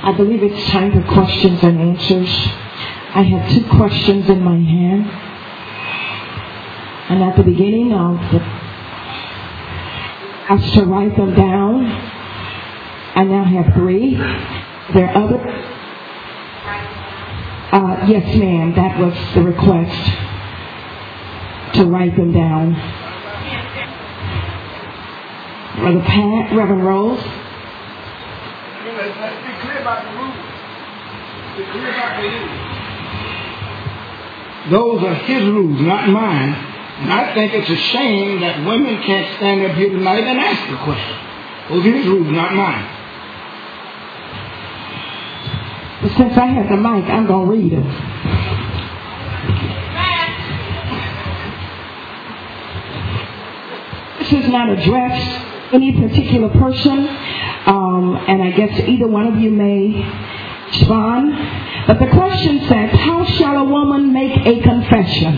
I believe it's time for questions and answers. I have 2 questions in my hand. And at the beginning of the asked to write them down. I now have 3. There are other... yes, ma'am. That was the request, to write them down. Brother Pat, Reverend Rose. Be clear about the rules. Be clear about the rules. Those are his rules, not mine. And I think it's a shame that women can't stand up here tonight and ask a question. Those are his rules, not mine. But since I have the mic, I'm going to read them. This is not addressed any particular person, and I guess either one of you may respond. But the question says, how shall a woman make a confession?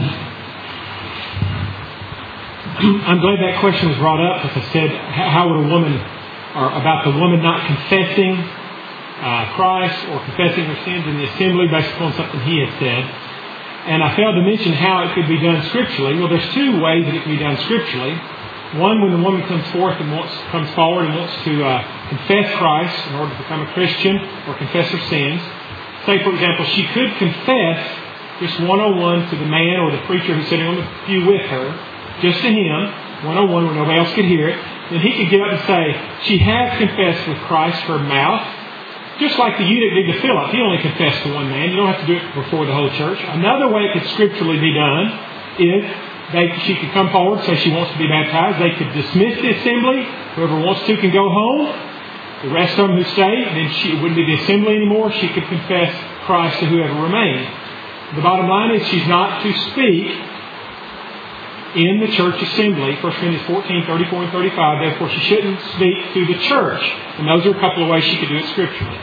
I'm glad that question was brought up, because I said, how would a woman, or about the woman not confessing Christ or confessing her sins in the assembly based upon something he had said. And I failed to mention how it could be done scripturally. Well, there's 2 ways that it can be done scripturally. One, when the woman comes forward and wants to confess Christ in order to become a Christian or confess her sins. Say, for example, she could confess just one-on-one to the man or the preacher who's sitting on the pew with her, just to him, one-on-one where nobody else could hear it. Then he could get up and say, she has confessed with Christ her mouth, just like the eunuch did to Philip. He only confessed to one man. You don't have to do it before the whole church. Another way it could scripturally be done is she could come forward and say she wants to be baptized. They could dismiss the assembly. Whoever wants to can go home. The rest of them who stay, then it wouldn't be the assembly anymore. She could confess Christ to whoever remained. The bottom line is she's not to speak in the church assembly. 1 Corinthians 14, 34 and 35. Therefore, she shouldn't speak to the church. And those are a couple of ways she could do it scripturally.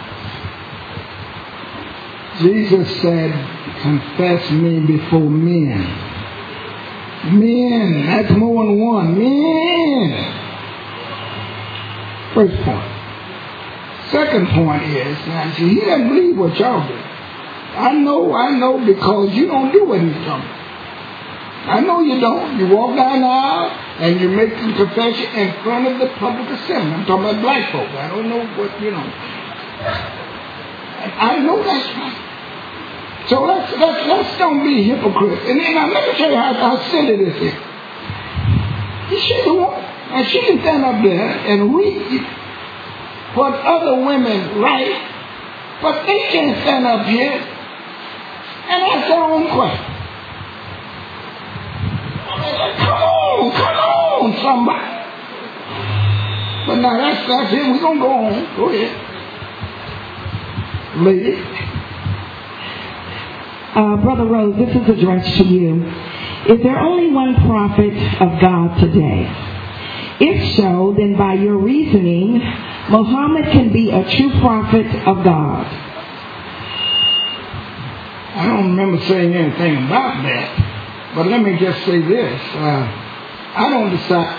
Jesus said, confess me before men. Men, that's more than one. Men. First point. Second point is, now see, he doesn't believe what y'all do. I know because you don't do what he's talking about. I know you don't. You walk down the aisle and you make the confession in front of the public assembly. I'm talking about black folk. I don't know what, I know that's right. So let's don't be hypocrites. And now let me tell you how silly this is. She can stand up there and read what other women write, but they can't stand up here and ask their own question. Come on, somebody. But now that's it. We're going to go on. Go ahead. Lady. Brother Rose, this is addressed to you. Is there only one prophet of God today? If so, then by your reasoning, Muhammad can be a true prophet of God. I don't remember saying anything about that. But let me just say this. I don't decide.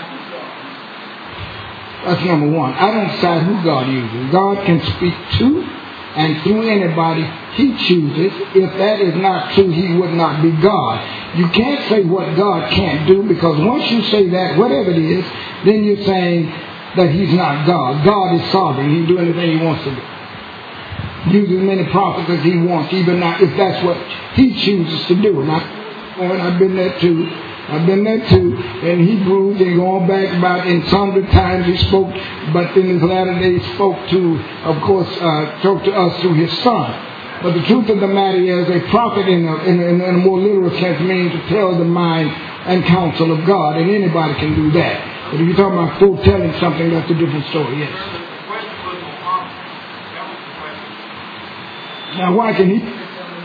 That's number one. I don't decide who God uses. God can speak to and through anybody he chooses. If that is not true, he would not be God. You can't say what God can't do, because once you say that, whatever it is, then you're saying that he's not God. God is sovereign. He can do anything he wants to do. Use as many prophets as he wants, even now, if that's what he chooses to do. Now, I've been there too. In Hebrews, and going back about in sundry times he spoke, but in his latter days spoke to, of course, spoke to us through his Son. But the truth of the matter is, a prophet in a more literal sense means to tell the mind and counsel of God, and anybody can do that. But if you're talking about foretelling something, that's a different story, yes. Now why can he...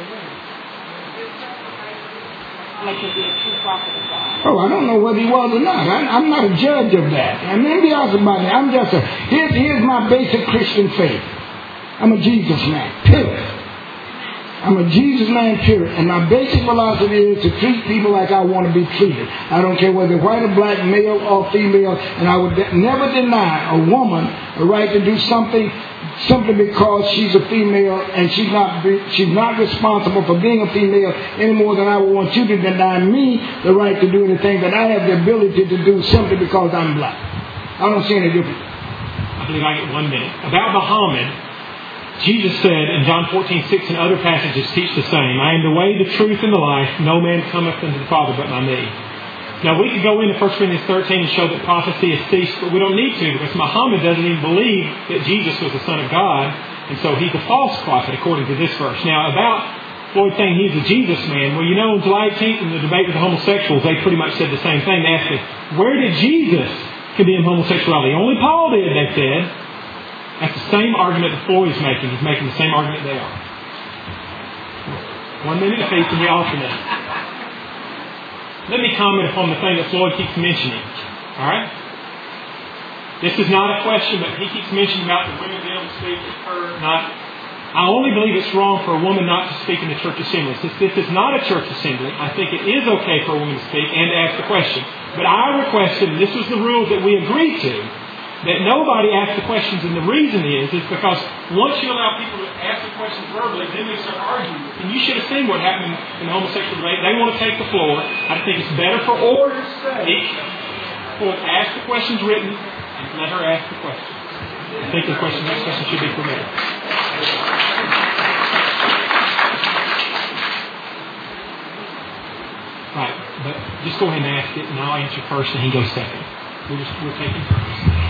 Oh, I don't know whether he was or not. I'm not a judge of that. And maybe I was about that. I'm just here's my basic Christian faith. I'm a Jesus man. Period. I'm a Jesus man, period. And my basic philosophy is to treat people like I want to be treated. I don't care whether white or black, male or female. And I would never deny a woman the right to do something simply because she's a female and she's not responsible for being a female any more than I would want you to deny me the right to do anything that I have the ability to do simply because I'm black. I don't see any difference. I believe I get 1 minute. About Muhammad, Jesus said in John 14:6 and other passages teach the same. I am the way, the truth, and the life. No man cometh unto the Father but by me. Now we could go into 1 Corinthians 13 and show that prophecy has ceased, but we don't need to because Muhammad doesn't even believe that Jesus was the Son of God, and so he's a false prophet according to this verse. Now about Floyd saying he's a Jesus man, well, you know, on July 18th in the debate with the homosexuals, they pretty much said the same thing. They asked me, where did Jesus condemn homosexuality? Only Paul did, they said. That's the same argument that Floyd is making. He's making the same argument they are. 1 minute apiece and we alternate. Let me comment upon the thing that Floyd keeps mentioning. Alright? This is not a question, but he keeps mentioning about the women being able to speak with her, not. I only believe it's wrong for a woman not to speak in the church assembly. Since this is not a church assembly, I think it is okay for a woman to speak and to ask the question. But I requested, and this was the rule that we agreed to, that nobody asks the questions, and the reason is because once you allow people to ask the questions verbally, then they start arguing. And you should have seen what happened in the homosexual debate. They want to take the floor. I think it's better for order's sake for to ask the questions written and let her ask the questions. I think the next question should be permitted. Right, but just go ahead and ask it, and I'll answer first, and he goes second. We'll take him first.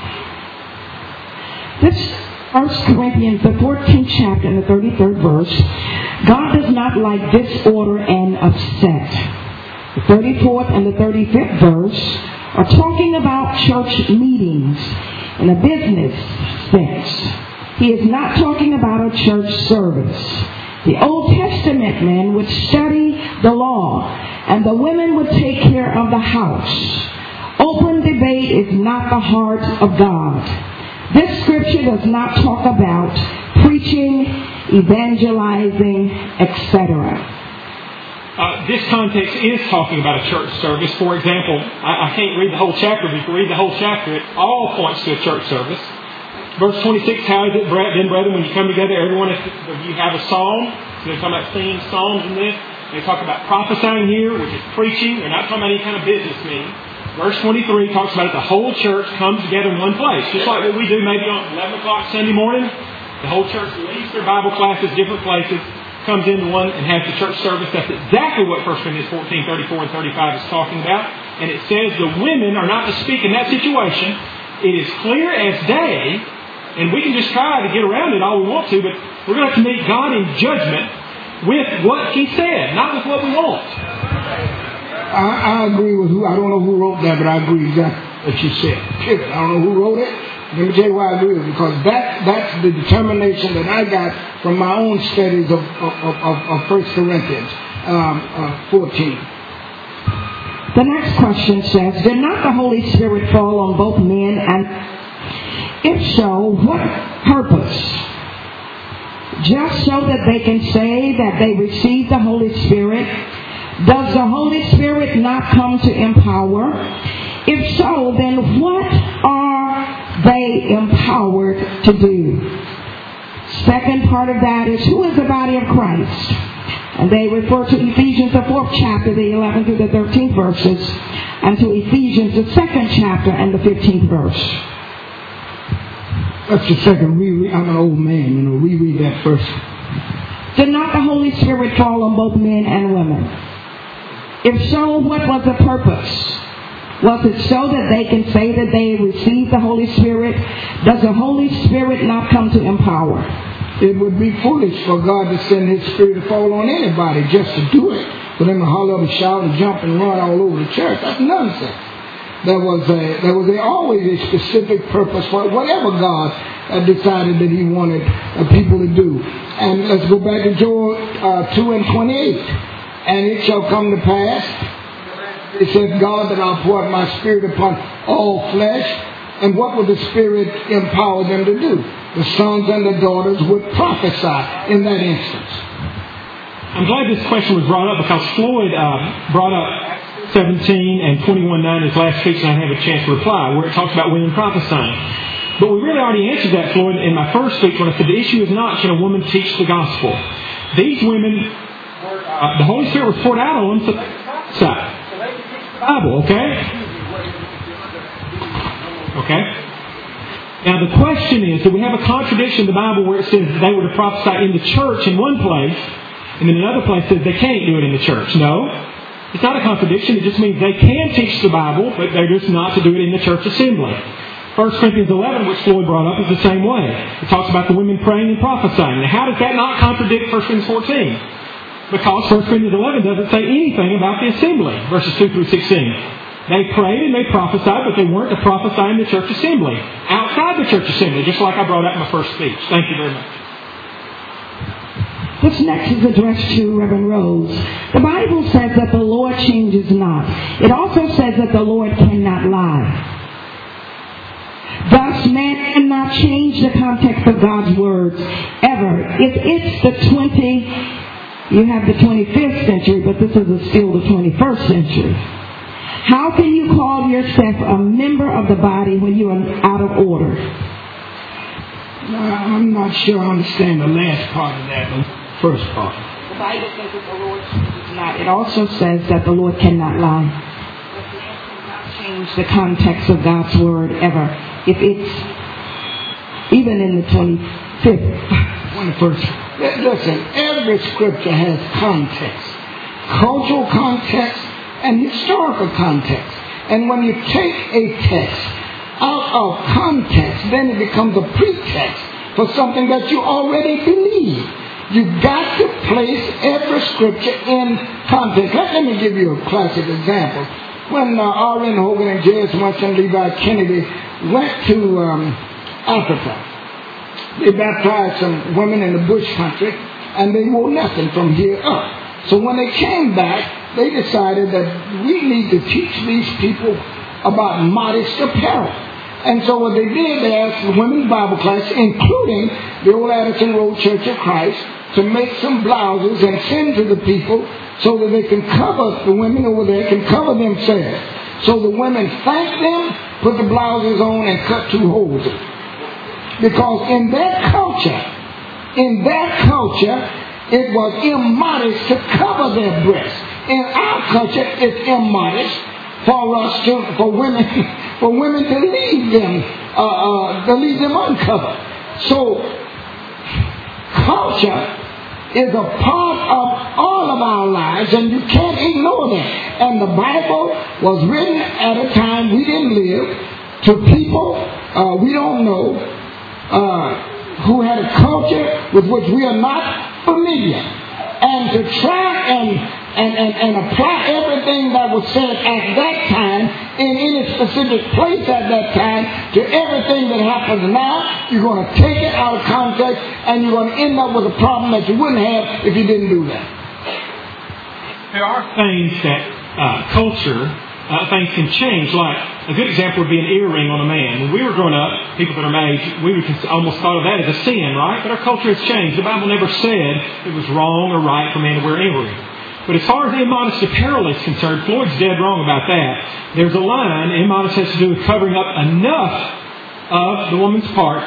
This 1 Corinthians, the 14th chapter and the 33rd verse, God does not like disorder and upset. The 34th and the 35th verse are talking about church meetings in a business sense. He is not talking about a church service. The Old Testament men would study the law, and the women would take care of the house. Open debate is not the heart of God. This scripture does not talk about preaching, evangelizing, etc. This context is talking about a church service. For example, I can't read the whole chapter, but if you read the whole chapter, it all points to a church service. Verse 26, how is it then, brethren, when you come together, everyone, you have a psalm. So they're talking about singing psalms in this. They talk about prophesying here, which is preaching. They're not talking about any kind of business meeting. Verse 23 talks about it. The whole church comes together in one place. Just like what we do maybe on 11 o'clock Sunday morning. The whole church leaves their Bible classes, different places, comes into one and has the church service. That's exactly what 1 Corinthians 14, 34, and 35 is talking about. And it says the women are not to speak in that situation. It is clear as day, and we can just try to get around it all we want to, but we're going to have to meet God in judgment with what He said, not with what we want. I agree with I don't know who wrote that, but I agree exactly what you said. Period. I don't know who wrote it. Let me tell you why I agree with it. Because that's the determination that I got from my own studies of 1 Corinthians 14. The next question says, did not the Holy Spirit fall on both men? And if so, what purpose? Just so that they can say that they received the Holy Spirit? Does the Holy Spirit not come to empower? If so, then what are they empowered to do? Second part of that is, who is the body of Christ? And they refer to Ephesians, the 4th chapter, the 11th through the 13th verses, and to Ephesians, the 2nd chapter and the 15th verse. That's the second reread. I'm an old man, reread that first. Did not the Holy Spirit fall on both men and women? If so, what was the purpose? Was it so that they can say that they received the Holy Spirit? Does the Holy Spirit not come to empower? It would be foolish for God to send His Spirit to fall on anybody just to do it. For them to holler and shout and jump and run all over the church. That's nonsense. There was always a specific purpose for whatever God decided that He wanted people to do. And let's go back to Joel 2:28. And it shall come to pass, it says, God, that I'll pour out my Spirit upon all flesh. And what would the Spirit empower them to do? The sons and the daughters would prophesy in that instance. I'm glad this question was brought up because Floyd brought up 17 and 21:9 in his last speech, and I didn't have a chance to reply, where it talks about women prophesying. But we really already answered that, Floyd, in my first speech when I said the issue is not can a woman teach the gospel. These women, the Holy Spirit was poured out on them so they could prophesy. So they could teach the Bible, okay? Okay? Now the question is, do we have a contradiction in the Bible where it says they were to prophesy in the church in one place, and then another place says they can't do it in the church? No. It's not a contradiction. It just means they can teach the Bible, but they're just not to do it in the church assembly. 1 Corinthians 11, which Floyd brought up, is the same way. It talks about the women praying and prophesying. Now, how does that not contradict 1 Corinthians 14? Because 1 Corinthians 11 doesn't say anything about the assembly, verses 2 through 16. They prayed and they prophesied, but they weren't to prophesy in the church assembly. Outside the church assembly, just like I brought out in my first speech. Thank you very much. This next is addressed to Reverend Rose. The Bible says that the Lord changes not. It also says that the Lord cannot lie. Thus, man cannot change the context of God's words ever. If it's you have the 25th century, but this is still the 21st century. How can you call yourself a member of the body when you are out of order? I'm not sure I understand the last part of that, the first part. The Bible says that the Lord changes not. It also says that the Lord cannot lie. But man cannot change the context of God's word ever. If it's even in the 21st. Listen, every scripture has context. Cultural context and historical context. And when you take a text out of context, then it becomes a pretext for something that you already believe. You've got to place every scripture in context. Let me give you a classic example. When R.N. Hogan and J.S. Winston Levi Kennedy went to Africa, they baptized some women in the bush country, and they wore nothing from here up. So when they came back, they decided that we need to teach these people about modest apparel. And so what they did, they asked the women's Bible class, including the old Addison Road Church of Christ, to make some blouses and send to the people so that they can cover, the women over there can cover themselves. So the women thanked them, put the blouses on, and cut 2 holes in it. Because in that culture, it was immodest to cover their breasts. In our culture, it's immodest for women to leave them uncovered. So culture is a part of all of our lives, and you can't ignore that. And the Bible was written at a time we didn't live to people we don't know, who had a culture with which we are not familiar. And to try and apply everything that was said at that time in any specific place at that time to everything that happens now, you're going to take it out of context and you're going to end up with a problem that you wouldn't have if you didn't do that. There are things that things can change. Like a good example would be an earring on a man. When we were growing up, people that are my age, we would almost thought of that as a sin, right? But our culture has changed. The Bible never said it was wrong or right for a man to wear an earring. But as far as immodest apparel is concerned, Floyd's dead wrong about that. There's a line. Immodest has to do with covering up enough of the woman's parts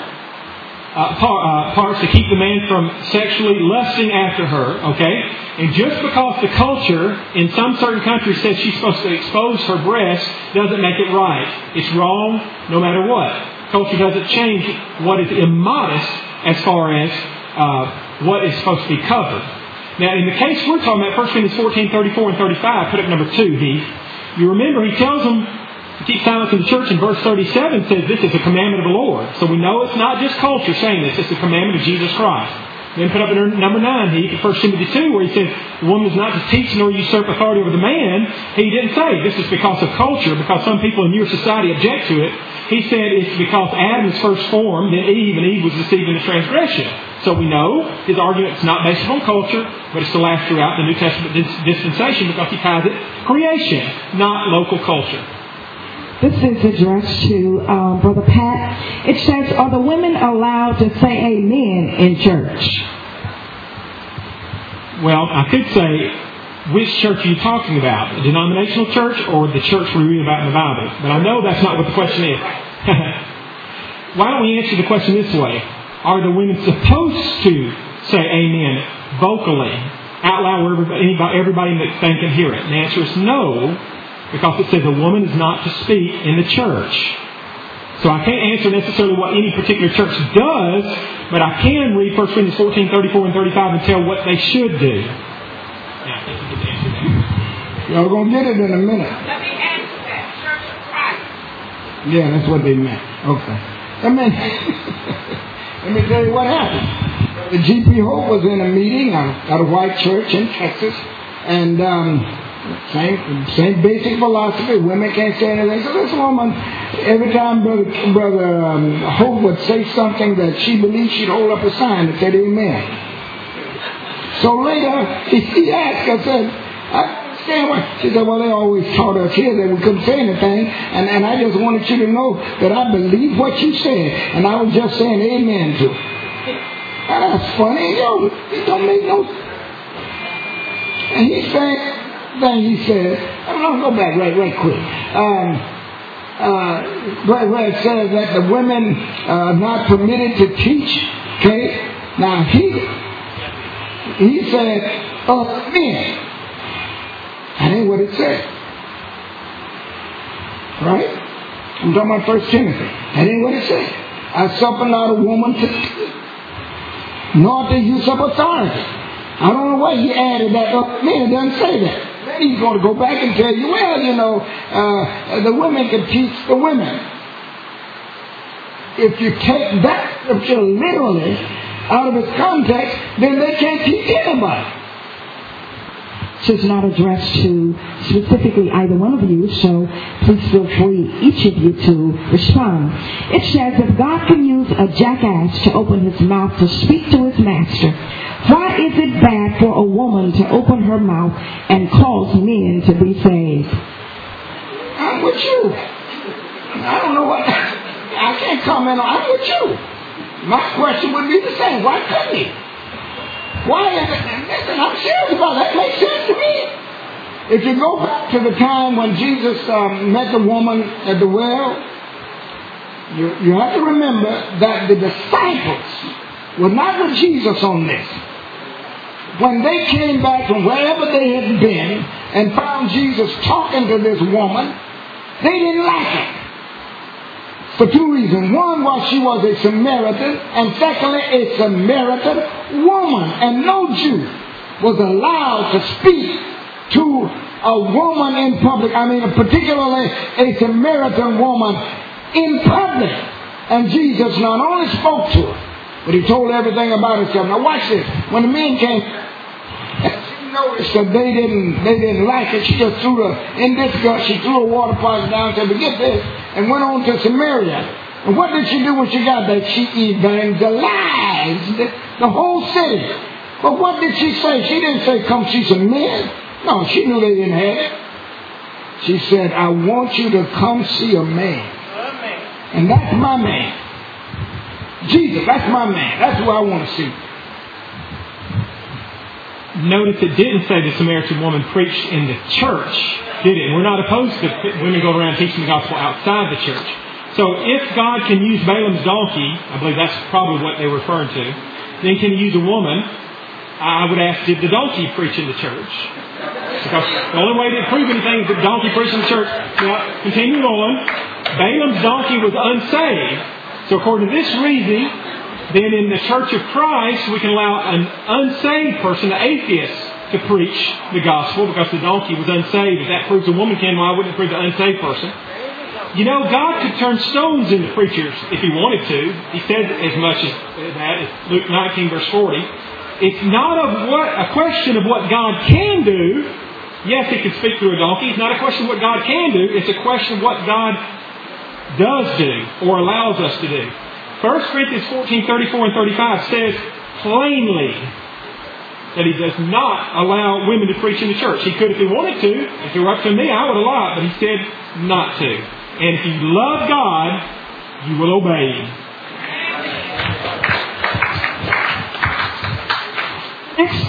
to keep the man from sexually lusting after her, okay? And just because the culture in some certain countries says she's supposed to expose her breasts doesn't make it right. It's wrong no matter what. Culture doesn't change what is immodest as far as what is supposed to be covered. Now, in the case we're talking about, 1 Corinthians 14:34 and 35, put up number 2, Heath. You remember he tells them to keep silence in the church, and verse 37 says this is a commandment of the Lord. So we know it's not just culture saying this, it's a commandment of Jesus Christ. Then put up in number 9, Heath, 1 Timothy 2, where he says the woman is not to teach nor usurp authority over the man. He didn't say this is because of culture, because some people in your society object to it. He said it's because Adam is first formed, then Eve, and Eve was deceived in the transgression. So we know his argument is not based on culture, but it's to last throughout the New Testament dispensation because he ties it creation, not local culture. This is addressed to Brother Pat. It says, are the women allowed to say amen in church? Well, I could say, which church are you talking about? A denominational church or the church we read about in the Bible? But I know that's not what the question is. Why don't we answer the question this way? Are the women supposed to say amen vocally, out loud, where everybody that they can hear it? And the answer is no, because it says a woman is not to speak in the church. So I can't answer necessarily what any particular church does, but I can read 1 Corinthians 14, 34, and 35 and tell what they should do. Yeah, I think you can answer that. Y'all going to get it in a minute. Let me answer that. Church of Christ. Yeah, that's what they meant. Okay. Let me tell you what happened. The G.P. Hope was in a meeting at a white church in Texas, and same basic philosophy. Women can't say anything. So this woman, every time Brother Hope would say something that she believed, she'd hold up a sign that said amen. So later, he asked, I said, I understand what. She said, well, they always taught us here that we couldn't say anything, and I just wanted you to know that I believe what you said, and I was just saying amen to it. That's funny. Yo, it don't make no sense. And he said, I'm going to go back right quick. Where it says that the women are not permitted to teach. Okay? Now, he said, men. That ain't what it said. Right? I'm talking about 1 Timothy. That ain't what it said. I suffer not a woman to nor to use of authority. I don't know why he added that up. Man, it doesn't say that. Then he's going to go back and tell you, well, the women can teach the women. If you take that scripture literally out of its context, then they can't teach anybody. It's not addressed to specifically either one of you, so please feel free, each of you, to respond. It says, if God can use a jackass to open his mouth to speak to his master, why is it bad for a woman to open her mouth and cause men to be saved? I'm with you. I don't know what. I can't comment on. I'm with you. My question would be the same. Why couldn't he? Why is it? Listen, I'm serious about that. It makes sense to me. If you go back to the time when Jesus met the woman at the well, you have to remember that the disciples were not with Jesus on this. When they came back from wherever they had been and found Jesus talking to this woman, they didn't like it. For two reasons. One was she was a Samaritan, and secondly, a Samaritan woman. And no Jew was allowed to speak to a woman in public. I mean, particularly a Samaritan woman in public. And Jesus not only spoke to her, but he told everything about herself. Now watch this. When the men came, she noticed that they didn't like it. She just threw in disgust, she threw a water pot down and said, forget this, and went on to Samaria. And what did she do when she got there? She evangelized the whole city. But what did she say? She didn't say, come see some men. No, she knew they didn't have it. She said, I want you to come see a man. And that's my man. Jesus, that's my man. That's who I want to see. Notice it didn't say the Samaritan woman preached in the church, did it? We're not opposed to women go around teaching the gospel outside the church. So if God can use Balaam's donkey, I believe that's probably what they were referring to, then can he use a woman? I would ask, did the donkey preach in the church? Because the only way to prove anything is that the donkey preached in the church. Now, continuing on, Balaam's donkey was unsaved. So according to this reasoning, then in the Church of Christ, we can allow an unsaved person, an atheist, to preach the gospel because the donkey was unsaved. If that proves a woman can, why wouldn't it prove the unsaved person? You know, God could turn stones into preachers if He wanted to. He said as much as that. It's Luke 19, verse 40. It's not a question of what God can do. Yes, He can speak through a donkey. It's not a question of what God can do. It's a question of what God does do or allows us to do. 1 Corinthians 14, 34 and 35 says plainly that He does not allow women to preach in the church. He could if He wanted to. If it were up to me, I would allow it. But He said not to. And if you love God, you will obey Him. Next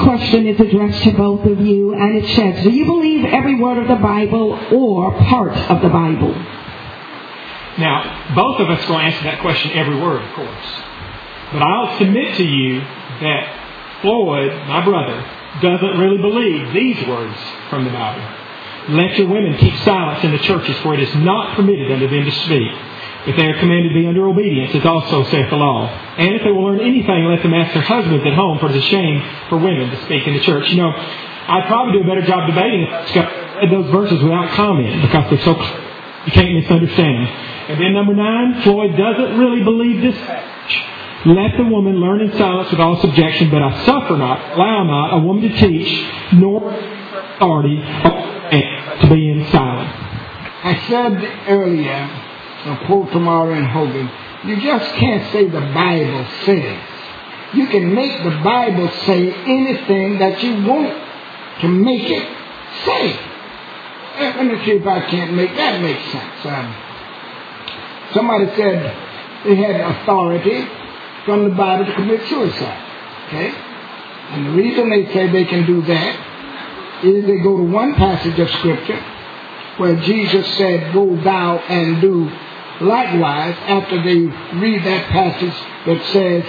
question is addressed to both of you, and it says, do you believe every word of the Bible or part of the Bible? Now, both of us are going to answer that question every word, of course. But I'll submit to you that Floyd, my brother, doesn't really believe these words from the Bible. Let your women keep silence in the churches, for it is not permitted unto them to speak. But they are commanded to be under obedience, as also saith the law. And if they will learn anything, let them ask their husbands at home, for it is a shame for women to speak in the church. You know, I'd probably do a better job debating if I just read those verses without comment, because they're so clear. You can't misunderstand them. And then number 9, Floyd doesn't really believe this passage. Let the woman learn in silence with all subjection, but I suffer not, allow not a woman to teach, nor authority to be in silence. I said earlier, a quote from R.N. Hogan, you just can't say the Bible says. You can make the Bible say anything that you want to make it say. Let me see if I can't make that make sense. Somebody said they had authority from the Bible to commit suicide. Okay? And the reason they say they can do that is they go to one passage of Scripture where Jesus said, go thou and do likewise, after they read that passage that says,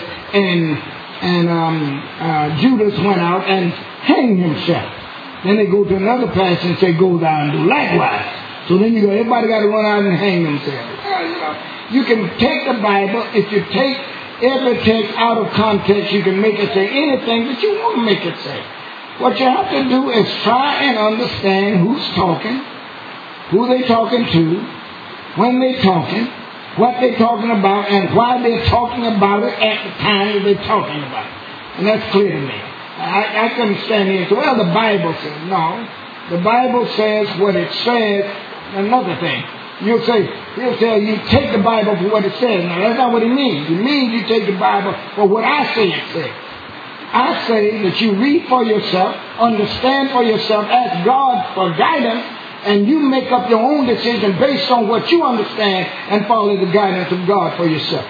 and Judas went out and hanged himself. Then they go to another passage and say, go thou and do likewise. So then you go, everybody got to run out and hang themselves. You can take the Bible, if you take every text out of context, you can make it say anything that you want to make it say. What you have to do is try and understand who's talking, who they're talking to, when they're talking, what they're talking about, and why they're talking about it at the time that they're talking about it. And that's clear to me. I couldn't stand here and say, well, the Bible says. No. The Bible says what it says. Another thing. He'll tell you, take the Bible for what it says. Now, that's not what he means. He means you take the Bible for what I say it says. I say that you read for yourself, understand for yourself, ask God for guidance, and you make up your own decision based on what you understand and follow the guidance of God for yourself.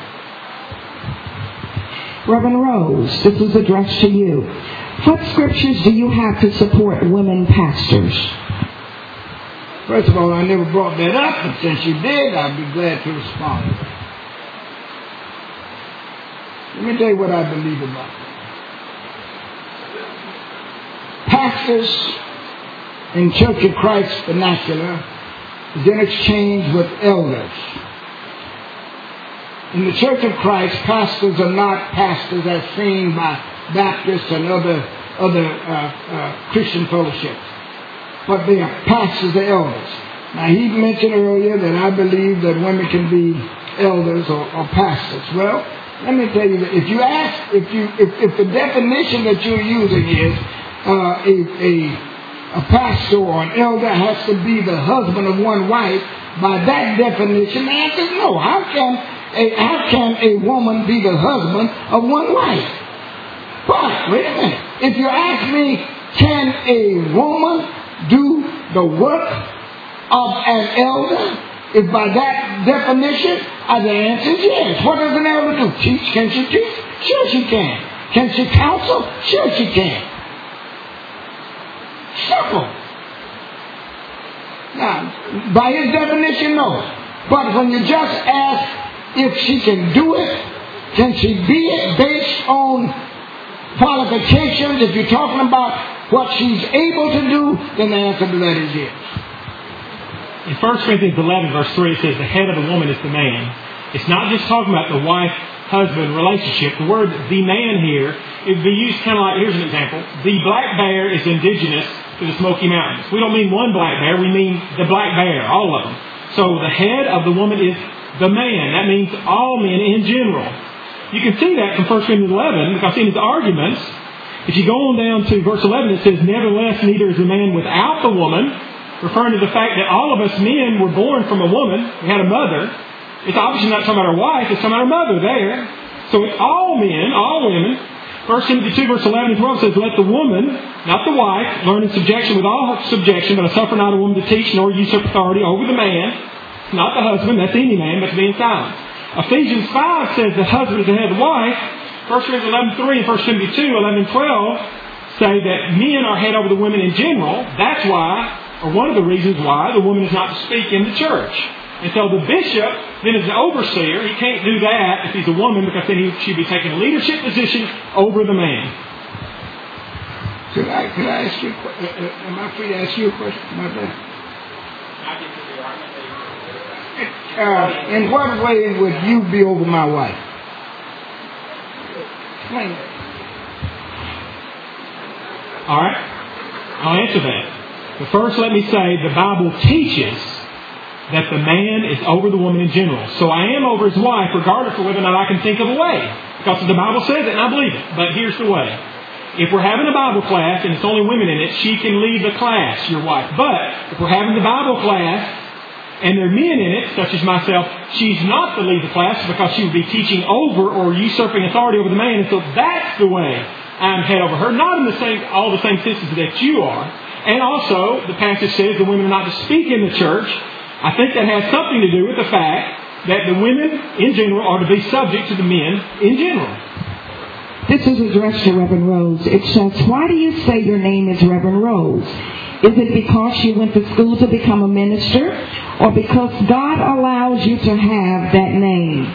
Reverend Rose, this is addressed to you. What scriptures do you have to support women pastors? First of all, I never brought that up, but since you did, I'd be glad to respond. Let me tell you what I believe about it. Pastors in Church of Christ vernacular is in exchange with elders. In the Church of Christ, pastors are not pastors as seen by Baptists and other Christian fellowships, but they are pastors, they're elders. Now, he mentioned earlier that I believe that women can be elders or pastors. Well, let me tell you that if the definition that you're using is a pastor or an elder has to be the husband of one wife, by that definition, the answer is no. How can a woman be the husband of one wife? But, wait a minute. If you ask me, can a woman do the work of an elder? If by that definition, the answer is yes. What does an elder do? Teach? Can she teach? Sure she can. Can she counsel? Sure she can. Simple. Now, by his definition, no. But when you just ask if she can do it, can she be it based on qualifications, if you're talking about what she's able to do, then the answer to that is yes. In 1 Corinthians 11, verse 3, it says the head of the woman is the man. It's not just talking about the wife-husband relationship. The word the man here, it would be used kind of like, here's an example. The black bear is indigenous to the Smoky Mountains. We don't mean one black bear, we mean the black bear, all of them. So the head of the woman is the man. That means all men in general. You can see that from 1 Corinthians 11, because in his arguments, if you go on down to verse 11, it says, nevertheless, neither is a man without the woman, referring to the fact that all of us men were born from a woman. We had a mother. It's obviously not talking about our wife, it's talking about our mother there. So it's all men, all women. 1 Timothy 2, verse 11 and 12 says, let the woman, not the wife, learn in subjection with all subjection, but I suffer not a woman to teach nor usurp authority over the man. Not the husband, that's any man, but to be in silence. Ephesians 5 says the husband is the head of the wife. 1 Corinthians 11:3 and 1 Timothy 2, 11 and 12 say that men are head over the women in general. That's why, or one of the reasons why, the woman is not to speak in the church. And so the bishop, then as an overseer, he can't do that if he's a woman, because then he should be taking a leadership position over the man. Could I ask you a question? Am I free to ask you a question? My bad. In what way would you be over my wife? Explain that. All right. I'll answer that. But first, let me say the Bible teaches that the man is over the woman in general. So I am over his wife, regardless of whether or not I can think of a way. Because the Bible says it, and I believe it. But here's the way. If we're having a Bible class, and it's only women in it, she can lead the class, your wife. But if we're having the Bible class, and there are men in it, such as myself, she's not to lead the class because she would be teaching over or usurping authority over the man. And so that's the way I'm head over her. Not in all the same senses that you are. And also, the passage says the women are not to speak in the church. I think that has something to do with the fact that the women in general are to be subject to the men in general. This is addressed to Reverend Rose. It says, why do you say your name is Reverend Rose? Is it because you went to school to become a minister, or because God allows you to have that name?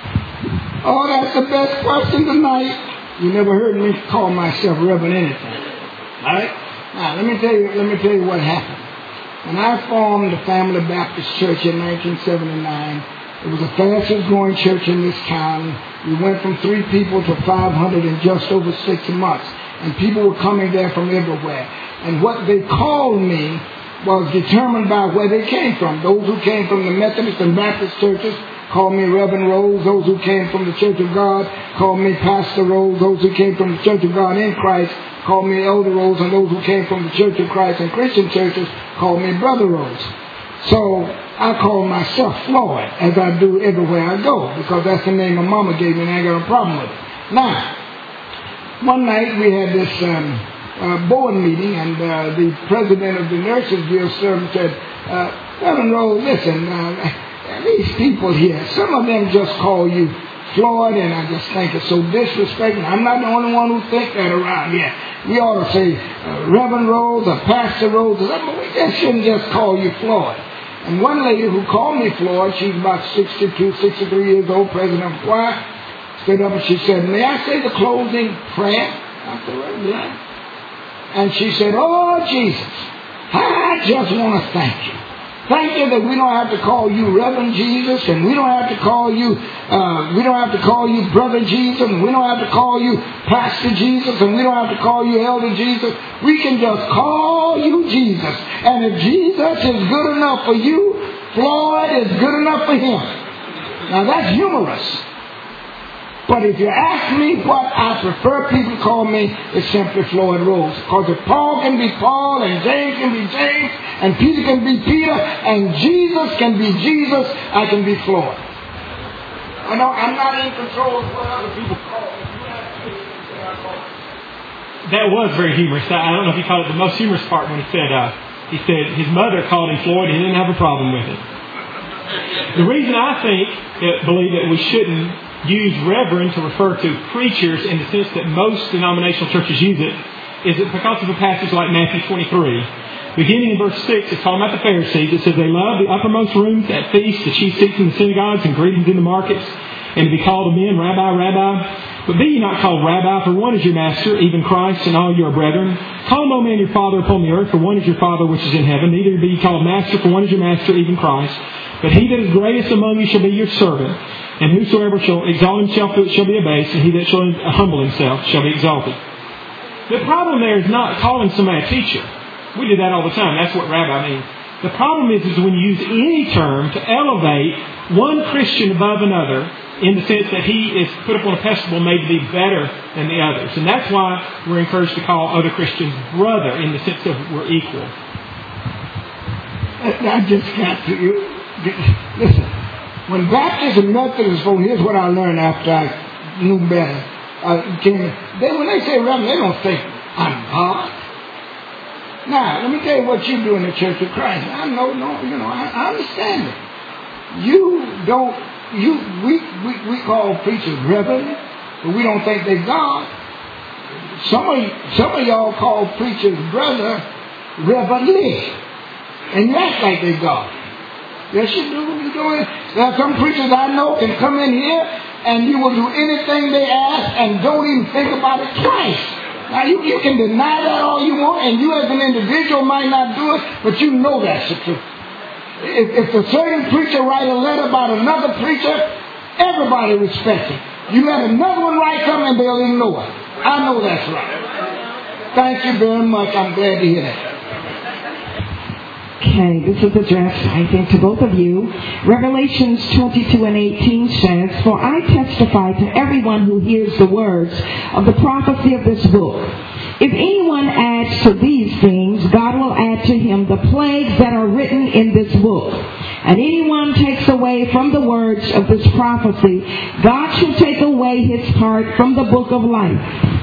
Oh, that's the best question tonight. You never heard me call myself Reverend anything. All right? Now, let me tell you what happened. When I formed the Family Baptist Church in 1979, it was the fastest growing church in this town. We went from 3 people to 500 in just over 6 months. And people were coming there from everywhere. And what they called me was determined by where they came from. Those who came from the Methodist and Baptist churches called me Reverend Rose. Those who came from the Church of God called me Pastor Rose. Those who came from the Church of God in Christ called me Elder Rose. And those who came from the Church of Christ and Christian churches called me Brother Rose. So I call myself Floyd, as I do everywhere I go, because that's the name my mama gave me and I ain't got a problem with it. Now, one night we had this board meeting, and the president of the Nurses Guild said, Reverend Rose, listen, these people here, some of them just call you Floyd, and I just think it's so disrespectful. I'm not the only one who thinks that around here. We ought to say Reverend Rose or Pastor Rose, but we just shouldn't just call you Floyd. And one lady who called me Floyd, she's about 62, 63 years old, president of choir, stood up and she said, may I say the closing prayer? I said, well, yeah. And she said, oh, Jesus, I just want to thank you. Thank you that we don't have to call you Reverend Jesus, and we don't have to call you Brother Jesus, and we don't have to call you Pastor Jesus, and we don't have to call you Elder Jesus. We can just call you Jesus. And if Jesus is good enough for you, Floyd is good enough for him. Now that's humorous. But if you ask me what I prefer people to call me, it's simply Floyd Rose. Because if Paul can be Paul, and James can be James, and Peter can be Peter, and Jesus can be Jesus, I can be Floyd. I know I'm not in control of what other people call me. That was very humorous. I don't know if you caught it. The most humorous part when he said his mother called him Floyd, he didn't have a problem with it. The reason I believe that we shouldn't use reverend to refer to preachers in the sense that most denominational churches use it is it because of a passage like Matthew 23. Beginning in verse 6, it's talking about the Pharisees. It says, they love the uppermost rooms at feasts, the chief seats in the synagogues, and greetings in the markets, and to be called of men, Rabbi, Rabbi. But be ye not called Rabbi, for one is your master, even Christ, and all you are brethren. Call no man your father upon the earth, for one is your Father which is in heaven. Neither be ye called master, for one is your master, even Christ. But he that is greatest among you shall be your servant. And whosoever shall exalt himself shall be abased, and he that shall humble himself shall be exalted. The problem there is not calling somebody a teacher. We do that all the time. That's what rabbi means. The problem is when you use any term to elevate one Christian above another in the sense that he is put upon a pedestal made to be better than the others. And that's why we're encouraged to call other Christians brother in the sense of we're equal. I just got to you. Listen. When Baptists and Methodists vote, here's what I learned after I knew better. When they say Reverend, they don't think I'm God. Now, let me tell you what you do in the Church of Christ. I understand it. We call preachers Reverend, but we don't think they're God. Some of y'all call preachers brother reverently, and you act like they God. Yes, you do. You do it. There are some preachers I know can come in here and you will do anything they ask and don't even think about it twice. Now you can deny that all you want, and you as an individual might not do it, but you know that's the truth. If a certain preacher write a letter about another preacher, everybody respects him. You let another one write something and they'll ignore it. I know that's right. Thank you very much. I'm glad to hear that. Okay, this is addressed, I think, to both of you. Revelations 22:18 says, "For I testify to everyone who hears the words of the prophecy of this book. If anyone adds to these things, God will add to him the plagues that are written in this book. And anyone takes away from the words of this prophecy, God shall take away his part from the book of life."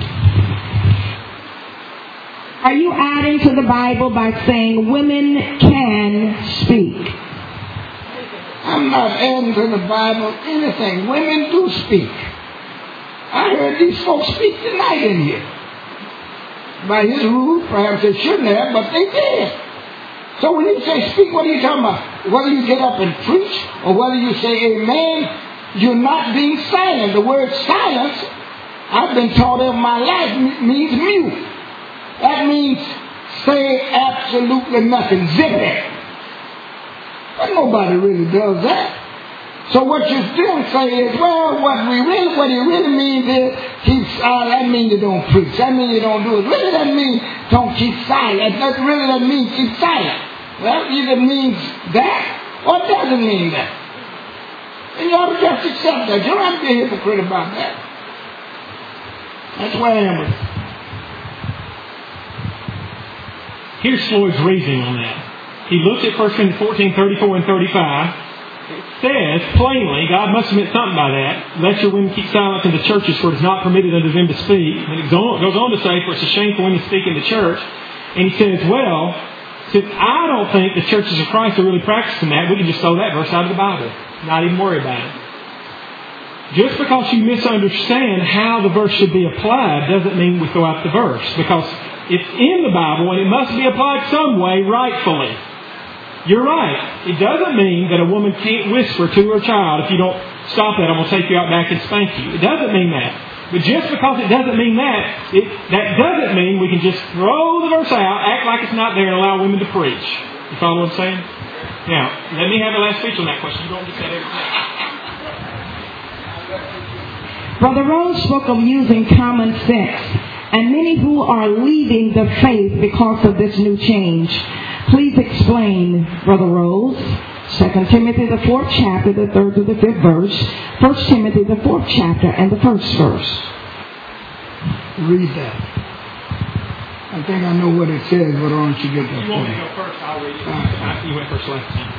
Are you adding to the Bible by saying women can speak? I'm not adding to the Bible anything. Women do speak. I heard these folks speak tonight in here. By his rules, perhaps they shouldn't have, but they did. So when you say speak, what are you talking about? Whether you get up and preach or whether you say amen, you're not being silent. The word silence, I've been taught in my life, means mute. That means say absolutely nothing. Zip it. But nobody really does that. So what you still say is, well, what he really means is keep silent. That means you don't preach. That means you don't do it. Really that means don't keep silent. That means keep silent. Well, either means that or it doesn't mean that. And you ought to just accept that. You don't have to be a hypocrite about that. That's where I am with it. Here's Floyd's reasoning on that. He looks at 1 Corinthians 14:34 and 35. It says plainly, God must have meant something by that. Let your women keep silence in the churches, for it is not permitted unto them to speak. And it goes on to say, for it's a shame for women to speak in the church. And he says, well, since I don't think the churches of Christ are really practicing that, we can just throw that verse out of the Bible. Not even worry about it. Just because you misunderstand how the verse should be applied doesn't mean we throw out the verse. Because it's in the Bible and it must be applied some way rightfully. You're right. It doesn't mean that a woman can't whisper to her child, if you don't stop that, I'm going to take you out back and spank you. It doesn't mean that. But just because it doesn't mean that, that doesn't mean we can just throw the verse out, act like it's not there, and allow women to preach. You follow what I'm saying? Now, let me have the last speech on that question. You don't get that every time. Brother Rose spoke of using common sense, and many who are leaving the faith because of this new change. Please explain, Brother Rose. 2 Timothy, the 4th chapter, the 3rd to the 5th verse. 1 Timothy, the 4th chapter, and the 1st verse. Read that. I think I know what it says, but why don't you get that? You want me to go first? I'll read it. You went first last time.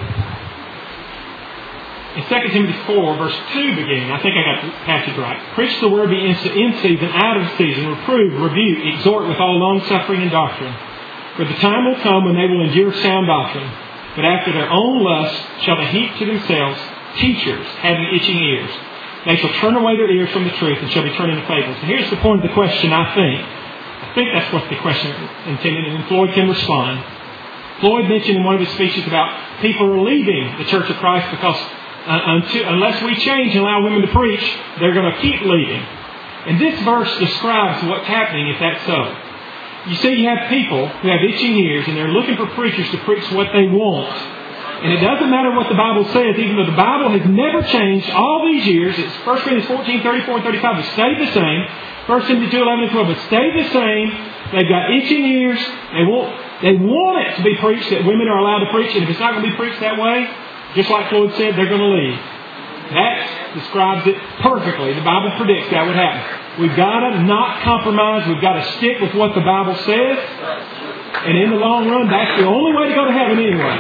In 2 Timothy 4, verse 2 beginning, I think I got the passage right. Preach the word, be in season, out of season, reprove, rebuke, exhort with all long-suffering and doctrine. For the time will come when they will endure sound doctrine, but after their own lust shall they heap to themselves teachers having itching ears. They shall turn away their ears from the truth and shall be turned into fables. And here's the point of the question, I think that's what the question intended, and Floyd can respond. Floyd mentioned in one of his speeches about people are leaving the Church of Christ because unless we change and allow women to preach, they're going to keep leaving. And this verse describes what's happening if that's so. You see, you have people who have itching ears and they're looking for preachers to preach what they want. And it doesn't matter what the Bible says, even though the Bible has never changed all these years. It's 1 Corinthians 14, 34, and 35. It stayed the same. 1 Timothy 2, 11, and 12. It stayed the same. They've got itching ears. They want it to be preached that women are allowed to preach. And if it's not going to be preached that way, just like Floyd said, they're going to leave. That describes it perfectly. The Bible predicts that would happen. We've got to not compromise. We've got to stick with what the Bible says. And in the long run, that's the only way to go to heaven anyway.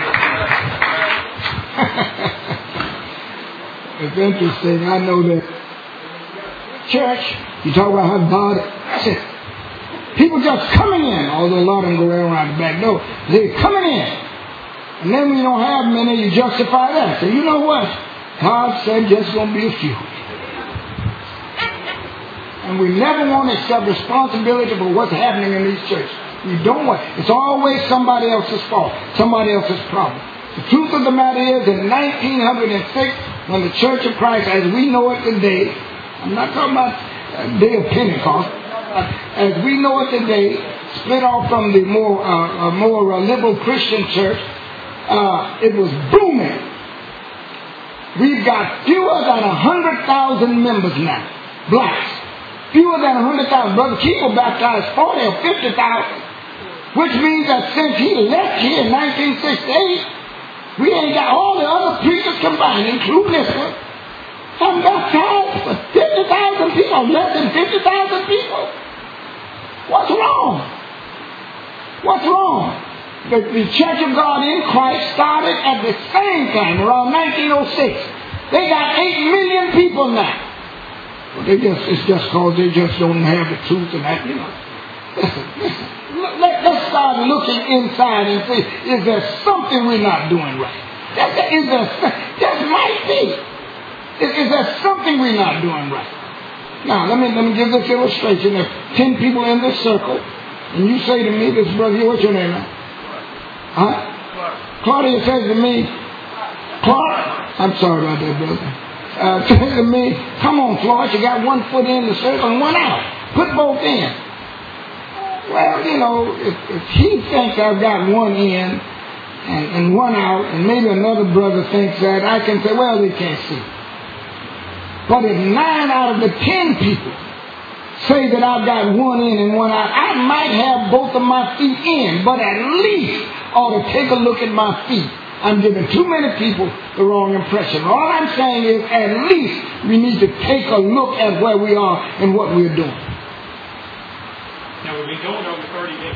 It's interesting. I know that church, you talk about how God, that's it. People just coming in, although a lot of them go around the back door. They're coming in. And then when you don't have many, you justify that. So you know what? God said just going to be a few. And we never want to accept responsibility for what's happening in these churches. We don't want. It's always somebody else's fault, somebody else's problem. The truth of the matter is, in 1906, when the Church of Christ, as we know it today, I'm not talking about day of Pentecost, as we know it today, split off from the more liberal Christian church, it was booming. We've got fewer than 100,000 members now, blacks. Fewer than 100,000. Brother Keeper baptized 40 or 50,000, which means that since he left here in 1968, we ain't got all the other preachers combined, including this one, have baptized for 50,000 people, less than 50,000 people. What's wrong? What's wrong? The Church of God in Christ started at the same time, around 1906. They got 8 million people now. Well, it's just because they just don't have the truth and that, you know. Listen. Let's start looking inside and see, is there something we're not doing right? There might be. Is there something we're not doing right? Now, let me give this illustration. There's 10 people in this circle, and you say to me, this brother here, what's your name, man? Huh? Claudia says to me, Clark, I'm sorry about that, brother. Says to me, come on, Floyd, you got one foot in the circle and one out. Put both in. Well, you know, if he thinks I've got one in and one out, and maybe another brother thinks that, I can say, well, they can't see. But if 9 out of the 10 people say that I've got one in and one out, I might have both of my feet in, but at least ought to take a look at my feet. I'm giving too many people the wrong impression. All I'm saying is at least we need to take a look at where we are and what we're doing. Now, we've been going over 30 minutes.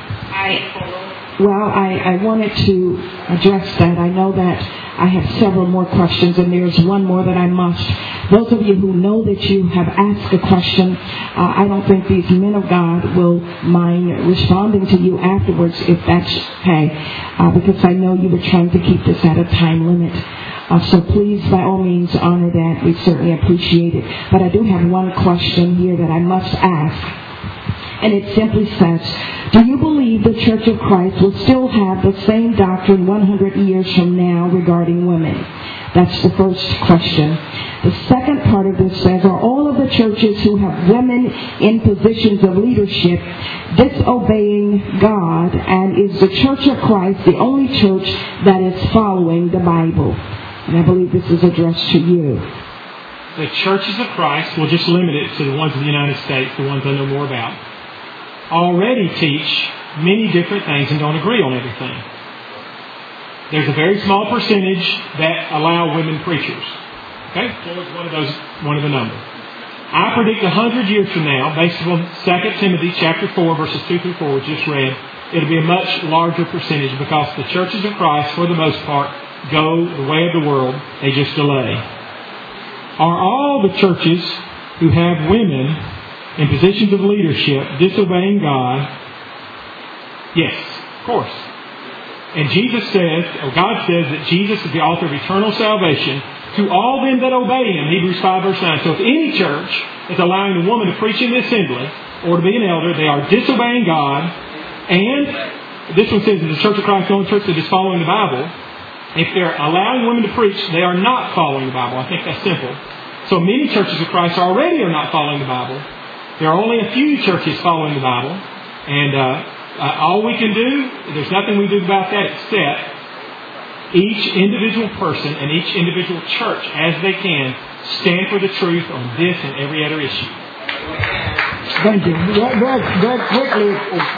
I wanted to address that. I know that I have several more questions, and there's one more that I must. Those of you who know that you have asked a question, I don't think these men of God will mind responding to you afterwards if that's okay, because I know you were trying to keep this at a time limit. So please, by all means, honor that. We certainly appreciate it. But I do have one question here that I must ask. And it simply says, do you believe the Church of Christ will still have the same doctrine 100 years from now regarding women? That's the first question. The second part of this says, are all of the churches who have women in positions of leadership disobeying God? And is the Church of Christ the only church that is following the Bible? And I believe this is addressed to you. The churches of Christ, we'll just limit it to the ones in the United States, the ones I know more about, already teach many different things and don't agree on everything. There's a very small percentage that allow women preachers. Okay? Floyd's one of the number. I predict 100 years from now, based on 2 Timothy chapter 4, verses 2 through 4, we just read, it'll be a much larger percentage because the churches of Christ, for the most part, go the way of the world. They just delay. Are all the churches who have women in positions of leadership disobeying God? Yes, of course. And Jesus says, or God says that Jesus is the author of eternal salvation to all them that obey Him, Hebrews 5 verse 9. So if any church is allowing a woman to preach in the assembly or to be an elder, they are disobeying God. And this one says that the Church of Christ is the only church that is following the Bible. If they're allowing women to preach, they are not following the Bible. I think that's simple. So many churches of Christ already are not following the Bible. There are only a few churches following the Bible. And all we can do, there's nothing we do about that except each individual person and each individual church, as they can, stand for the truth on this and every other issue. Thank you. Very quickly,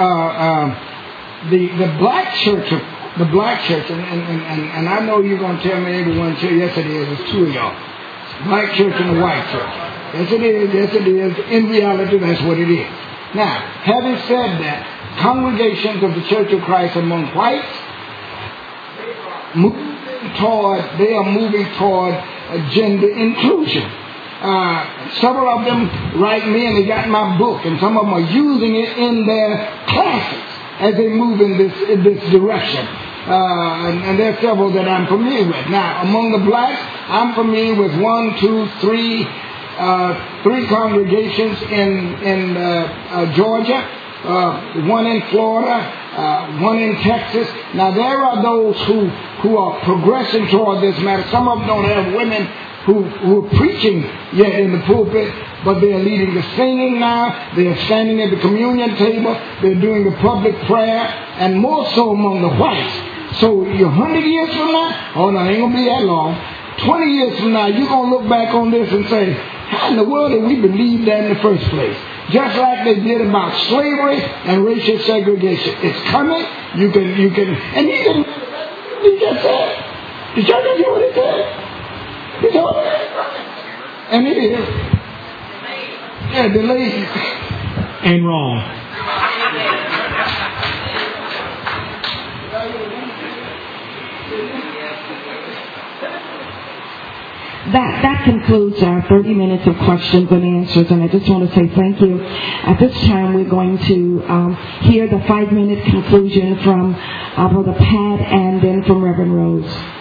the black church, and I know you're going to tell me everyone, yes it is, it's two of y'all. Black church and the white church. Yes it is. In reality, that's what it is. Now, having said that, congregations of the Church of Christ among whites, they are moving toward gender inclusion. Several of them write me and they got my book, and some of them are using it in their classes as they move in this direction. And there are several that I'm familiar with. Now, among the blacks, I'm familiar with 1, 2, 3, 3 congregations in Georgia, 1 in Florida, 1 in Texas. Now there are those who are progressing toward this matter. Some of them don't have women who are preaching yet in the pulpit, but they are leading the singing now. They are standing at the communion table. They're doing the public prayer, and more so among the whites. So you're 100 years from now, oh no, it ain't going to be that long. 20 years from now, you're going to look back on this and say, how in the world did we believe that in the first place? Just like they did about slavery and racial segregation. It's coming. You can, and he just said, did y'all hear what he said? And it is. Yeah, delayed. And wrong. That concludes our 30 minutes of questions and answers, and I just want to say thank you. At this time, we're going to hear the 5-minute conclusion from Brother Pat and then from Reverend Rose.